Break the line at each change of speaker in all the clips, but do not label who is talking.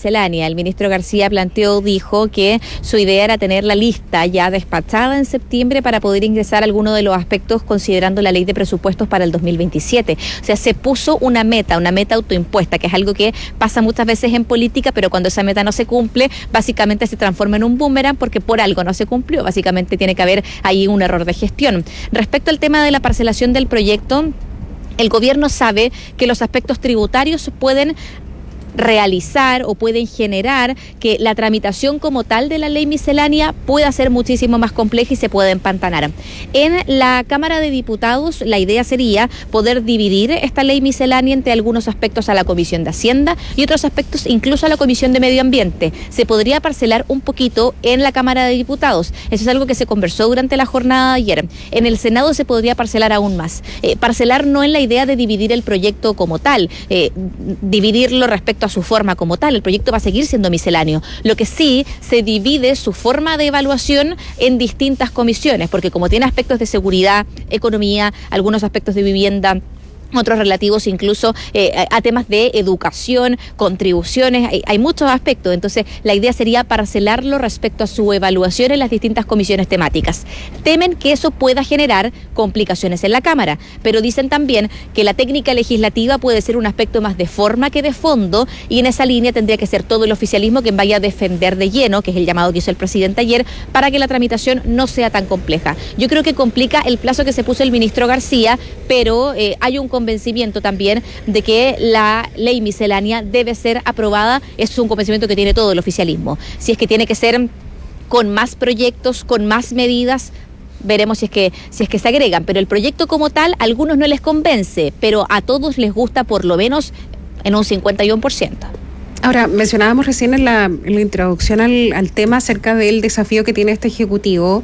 miscelánea. El ministro García dijo que su idea era tener la lista ya despachada en septiembre para poder ingresar algunos de los aspectos considerando la ley de presupuestos para el 2027. O sea, se puso una meta autoimpuesta, que es algo que pasa muchas veces en política, pero cuando esa meta no se cumple, básicamente se transforma en un boomerang porque por algo no se cumplió. Básicamente tiene que haber ahí un error de gestión. Respecto al tema de la parcelación del proyecto, el gobierno sabe que los aspectos tributarios pueden realizar o pueden generar que la tramitación como tal de la ley miscelánea pueda ser muchísimo más compleja y se pueda empantanar. En la Cámara de Diputados la idea sería poder dividir esta ley miscelánea entre algunos aspectos a la Comisión de Hacienda y otros aspectos incluso a la Comisión de Medio Ambiente. Se podría parcelar un poquito en la Cámara de Diputados. Eso es algo que se conversó durante la jornada de ayer. En el Senado se podría parcelar aún más. Parcelar no en la idea de dividir el proyecto como tal, dividirlo respecto a su forma como tal. El proyecto va a seguir siendo misceláneo. Lo que sí se divide su forma de evaluación en distintas comisiones, porque como tiene aspectos de seguridad, economía, algunos aspectos de vivienda, otros relativos incluso a temas de educación, contribuciones, hay muchos aspectos. Entonces la idea sería parcelarlo respecto a su evaluación en las distintas comisiones temáticas. Temen que eso pueda generar complicaciones en la Cámara, pero dicen también que la técnica legislativa puede ser un aspecto más de forma que de fondo, y en esa línea tendría que ser todo el oficialismo quien vaya a defender de lleno, que es el llamado que hizo el presidente ayer, para que la tramitación no sea tan compleja. Yo creo que complica el plazo que se puso el ministro García, pero hay un convencimiento también de que la ley miscelánea debe ser aprobada. Eso es un convencimiento que tiene todo el oficialismo. Si es que tiene que ser con más proyectos, con más medidas, veremos si es que se agregan, pero el proyecto como tal a algunos no les convence, pero a todos les gusta por lo menos en un 51%.
Ahora, mencionábamos recién en la introducción al tema acerca del desafío que tiene este Ejecutivo,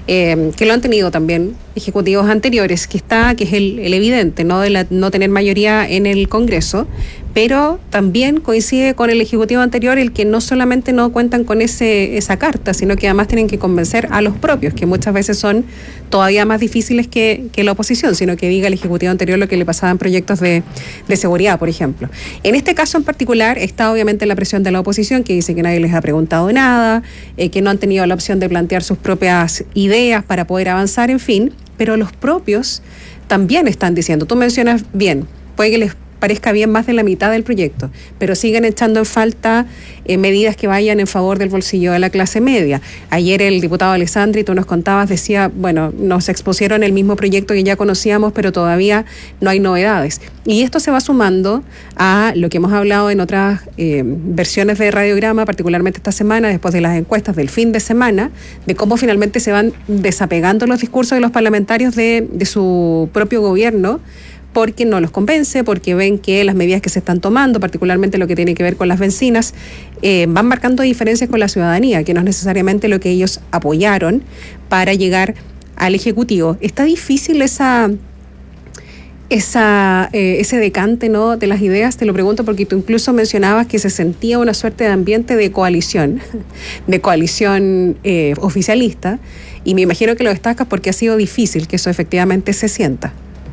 que lo han tenido también ejecutivos anteriores, que es el evidente, ¿no? De no tener mayoría en el Congreso, pero también coincide con el Ejecutivo anterior el que no solamente no cuentan con esa carta, sino que además tienen que convencer a los propios, que muchas veces son todavía más difíciles que la oposición, sino que diga el Ejecutivo anterior lo que le pasaba en proyectos de seguridad, por ejemplo. En este caso en particular está obviamente la presión de la oposición, que dice que nadie les ha preguntado nada, que no han tenido la opción de plantear sus propias ideas para poder avanzar, en fin, pero los propios también están diciendo, tú mencionas bien, puede que les parezca bien más de la mitad del proyecto, pero siguen echando en falta medidas que vayan en favor del bolsillo de la clase media. Ayer el diputado Alessandri, tú nos contabas, decía, bueno, nos expusieron el mismo proyecto que ya conocíamos, pero todavía no hay novedades. Y esto se va sumando a lo que hemos hablado en otras versiones de Radiograma, particularmente esta semana, después de las encuestas del fin de semana, de cómo finalmente se van desapegando los discursos de los parlamentarios de su propio gobierno, porque no los convence, porque ven que las medidas que se están tomando, particularmente lo que tiene que ver con las bencinas, van marcando diferencias con la ciudadanía, que no es necesariamente lo que ellos apoyaron para llegar al Ejecutivo. Está difícil ese decante, ¿no?, de las ideas. Te lo pregunto porque tú incluso mencionabas que se sentía una suerte de ambiente de coalición oficialista, y me imagino que lo destacas porque ha sido difícil que eso efectivamente se sienta.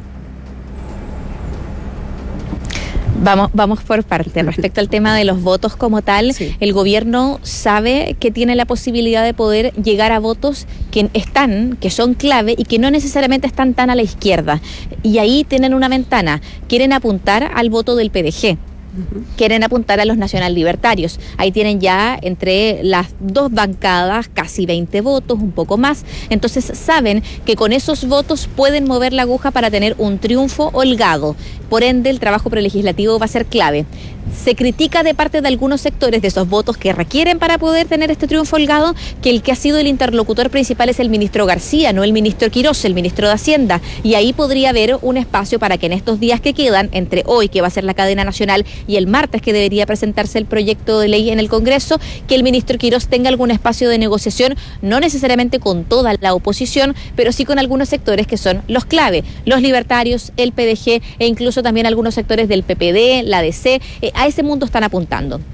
Vamos por parte. Respecto al tema de los votos como tal, sí, el gobierno sabe que tiene la posibilidad de poder llegar a votos que son clave y que no necesariamente están tan a la izquierda. Y ahí tienen una ventana. Quieren apuntar al voto del PDG. Quieren apuntar a los nacional libertarios. Ahí tienen ya entre las dos bancadas casi 20 votos, un poco más. Entonces saben que con esos votos pueden mover la aguja para tener un triunfo holgado. Por ende, el trabajo prelegislativo va a ser clave. Se critica de parte de algunos sectores de esos votos que requieren para poder tener este triunfo holgado, que el que ha sido el interlocutor principal es el ministro García, no el ministro Quirós, el ministro de Hacienda. Y ahí podría haber un espacio para que en estos días que quedan, entre hoy, que va a ser la cadena nacional, y el martes, que debería presentarse el proyecto de ley en el Congreso, que el ministro Quirós tenga algún espacio de negociación, no necesariamente con toda la oposición, pero sí con algunos sectores que son los clave, los libertarios, el PDG e incluso también algunos sectores del PPD, la DC. A ese mundo están apuntando.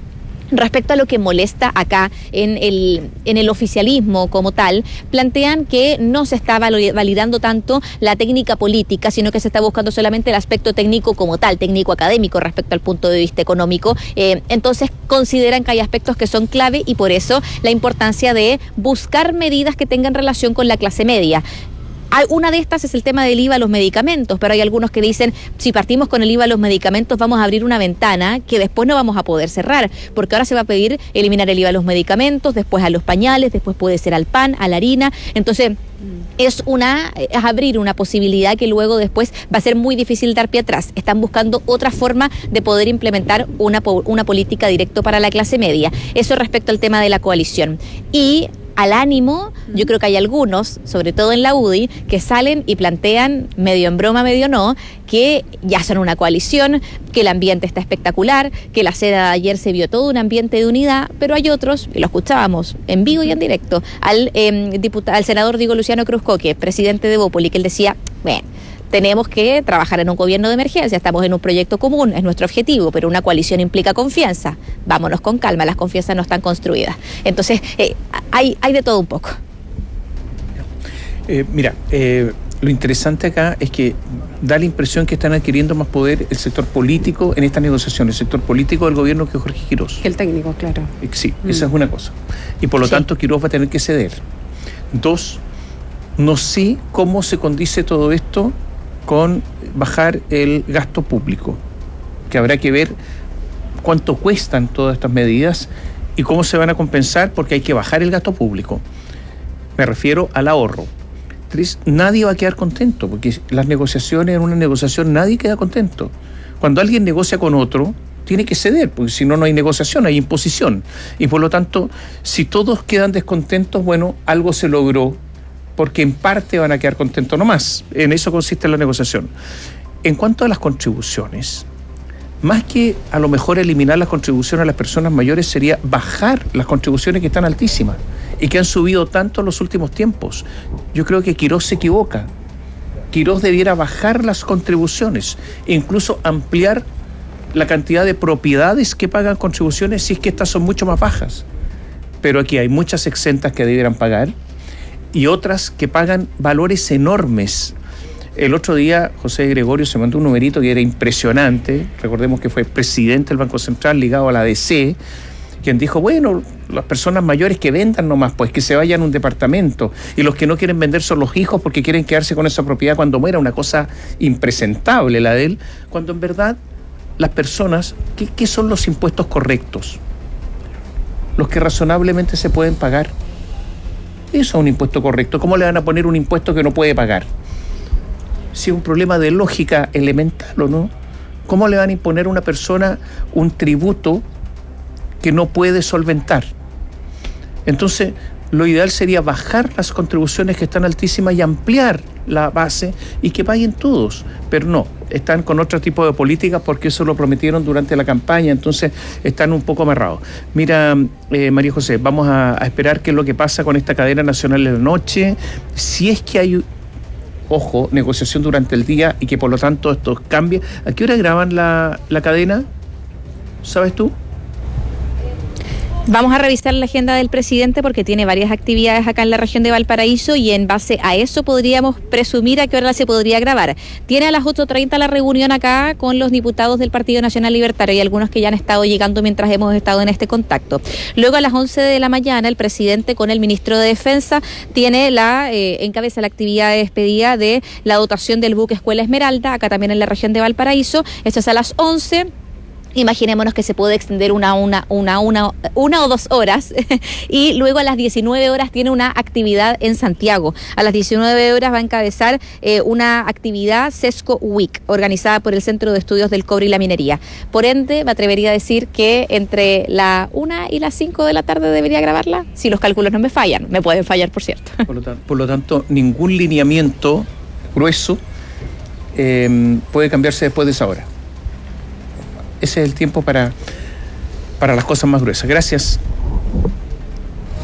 Respecto a lo que molesta acá en el oficialismo como tal, plantean que no se está validando tanto la técnica política, sino que se está buscando solamente el aspecto técnico como tal, técnico académico respecto al punto de vista económico. Entonces consideran que hay aspectos que son clave y por eso la importancia de buscar medidas que tengan relación con la clase media. Una de estas es el tema del IVA a los medicamentos, pero hay algunos que dicen, si partimos con el IVA a los medicamentos vamos a abrir una ventana que después no vamos a poder cerrar, porque ahora se va a pedir eliminar el IVA a los medicamentos, después a los pañales, después puede ser al pan, a la harina. Entonces es abrir una posibilidad que luego después va a ser muy difícil dar pie atrás. Están buscando otra forma de poder implementar una política directa para la clase media. Eso respecto al tema de la coalición. Y al ánimo, yo creo que hay algunos, sobre todo en la UDI, que salen y plantean, medio en broma, medio no, que ya son una coalición, que el ambiente está espectacular, que la cena de ayer se vio todo un ambiente de unidad, pero hay otros, y lo escuchábamos en vivo y en directo, al senador Luciano Cruzcoque, presidente de Bópoli, que él decía, bueno, tenemos que trabajar en un gobierno de emergencia, estamos en un proyecto común, es nuestro objetivo, pero una coalición implica confianza. Vámonos con calma, las confianzas no están construidas. Entonces, hay de todo un poco.
Lo interesante acá es que da la impresión que están adquiriendo más poder el sector político en esta negociación, el sector político del gobierno que Jorge Quirós.
Que el técnico, claro.
Sí, esa es una cosa. Y por lo tanto Quirós va a tener que ceder. 2, no sé cómo se condice todo esto con bajar el gasto público, que habrá que ver cuánto cuestan todas estas medidas y cómo se van a compensar, porque hay que bajar el gasto público. Me refiero al ahorro. 3, nadie va a quedar contento, porque las negociaciones, en una negociación nadie queda contento. Cuando alguien negocia con otro, tiene que ceder, porque si no, no hay negociación, hay imposición. Y por lo tanto, si todos quedan descontentos, bueno, algo se logró, porque en parte van a quedar contentos nomás. En eso consiste la negociación. En cuanto a las contribuciones, más que a lo mejor eliminar las contribuciones a las personas mayores, sería bajar las contribuciones que están altísimas y que han subido tanto en los últimos tiempos. Yo creo que Quirós se equivoca. Quirós debiera bajar las contribuciones e incluso ampliar la cantidad de propiedades que pagan contribuciones si es que estas son mucho más bajas. Pero aquí hay muchas exentas que debieran pagar y otras que pagan valores enormes. El otro día José Gregorio se mandó un numerito que era impresionante. Recordemos que fue presidente del Banco Central ligado a la DC, quien dijo, bueno, las personas mayores que vendan nomás, pues que se vayan a un departamento, y los que no quieren vender son los hijos porque quieren quedarse con esa propiedad cuando muera. Una cosa impresentable la de él, cuando en verdad las personas, ¿qué son los impuestos correctos? Los que razonablemente se pueden pagar. Eso es un impuesto correcto. ¿Cómo le van a poner un impuesto que no puede pagar? Si es un problema de lógica elemental, ¿o no? ¿Cómo le van a imponer a una persona un tributo que no puede solventar? Entonces, lo ideal sería bajar las contribuciones que están altísimas y ampliar la base y que paguen todos. Pero no, están con otro tipo de políticas porque eso lo prometieron durante la campaña, entonces están un poco amarrados. Mira, María José, vamos a esperar qué es lo que pasa con esta cadena nacional en la noche. Si es que hay, ojo, negociación durante el día y que por lo tanto esto cambie. ¿A qué hora graban la cadena? ¿Sabes tú?
Vamos a revisar la agenda del presidente porque tiene varias actividades acá en la región de Valparaíso y en base a eso podríamos presumir a qué hora se podría grabar. Tiene a las 8:30 la reunión acá con los diputados del Partido Nacional Libertario y algunos que ya han estado llegando mientras hemos estado en este contacto. Luego a las 11 de la mañana el presidente con el ministro de Defensa tiene encabeza la actividad de despedida de la dotación del buque Escuela Esmeralda, acá también en la región de Valparaíso. Esto es a las 11. Imaginémonos que se puede extender una o 2 horas y luego a las 19 horas tiene una actividad en Santiago. A las 19 horas va a encabezar una actividad Sesco Week, organizada por el Centro de Estudios del Cobre y la Minería. Por ende, me atrevería a decir que entre la 1 y las 5 de la tarde debería grabarla, si los cálculos no me fallan. Me pueden fallar, por cierto.
Por lo tanto, ningún lineamiento grueso puede cambiarse después de esa hora. Ese es el tiempo para las cosas más gruesas. Gracias.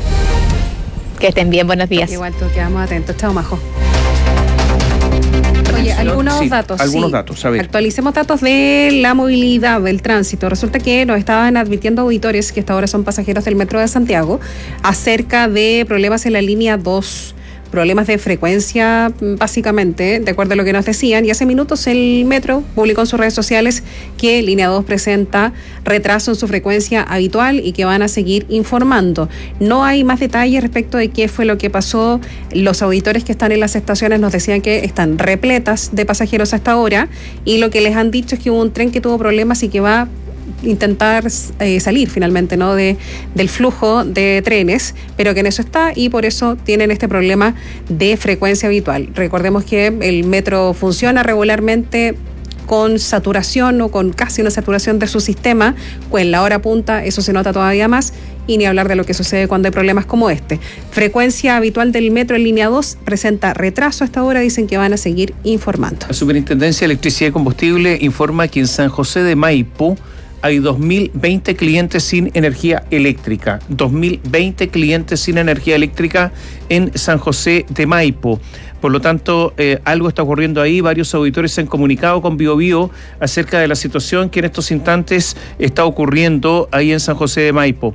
Que estén bien, buenos días.
Igual, quedamos atentos. Chao, Majo. Oye, algunos datos.
Algunos datos, a ver.
Actualicemos datos de la movilidad, del tránsito. Resulta que nos estaban advirtiendo auditores, que hasta ahora son pasajeros del Metro de Santiago, acerca de problemas en la línea 2. Problemas de frecuencia, básicamente, de acuerdo a lo que nos decían. Y hace minutos el Metro publicó en sus redes sociales que Línea 2 presenta retraso en su frecuencia habitual y que van a seguir informando. No hay más detalles respecto de qué fue lo que pasó. Los auditores que están en las estaciones nos decían que están repletas de pasajeros hasta ahora, y lo que les han dicho es que hubo un tren que tuvo problemas y que va a intentar salir finalmente, ¿no?, del flujo de trenes, pero que en eso está, y por eso tienen este problema de frecuencia habitual. Recordemos que el metro funciona regularmente con saturación o con casi una saturación de su sistema, pues en la hora punta eso se nota todavía más, y ni hablar de lo que sucede cuando hay problemas como este. Frecuencia habitual del metro en línea 2 presenta retraso hasta ahora, dicen que van a seguir informando.
La Superintendencia de Electricidad y Combustible informa que en San José de Maipo hay 2.020 clientes sin energía eléctrica. 2.020 clientes sin energía eléctrica en San José de Maipo. Por lo tanto, algo está ocurriendo ahí. Varios auditores se han comunicado con BioBio acerca de la situación que en estos instantes está ocurriendo ahí en San José de Maipo.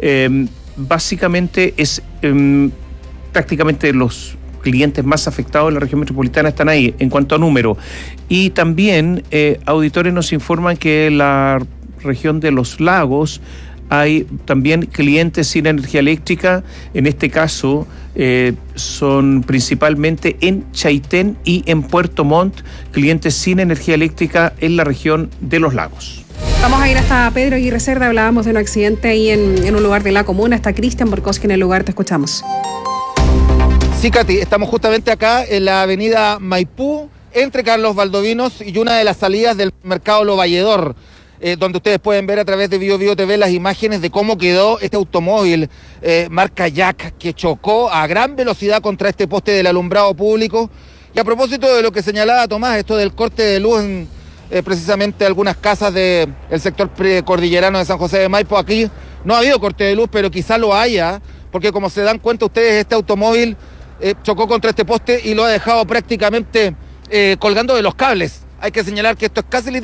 Básicamente es prácticamente los clientes más afectados en la región metropolitana están ahí en cuanto a número. Y también auditores nos informan que la región de los lagos hay también clientes sin energía eléctrica. En este caso son principalmente en Chaitén y en Puerto Montt, clientes sin energía eléctrica en la región de los lagos.
Vamos a ir hasta Pedro Aguirre Cerda. Hablábamos de un accidente ahí en un lugar de la comuna. Está Cristian Borkowski en el lugar, te escuchamos.
Sí, Katy, estamos justamente acá en la avenida Maipú, entre Carlos Valdovinos y una de las salidas del mercado Lo Valledor, donde ustedes pueden ver a través de BioBio TV las imágenes de cómo quedó este automóvil marca Jack, que chocó a gran velocidad contra este poste del alumbrado público. Y a propósito de lo que señalaba Tomás, esto del corte de luz en precisamente algunas casas del sector precordillerano de San José de Maipo, aquí no ha habido corte de luz, pero quizá lo haya, porque como se dan cuenta ustedes, este automóvil chocó contra este poste y lo ha dejado prácticamente colgando de los cables. Hay que señalar que esto es casi literal.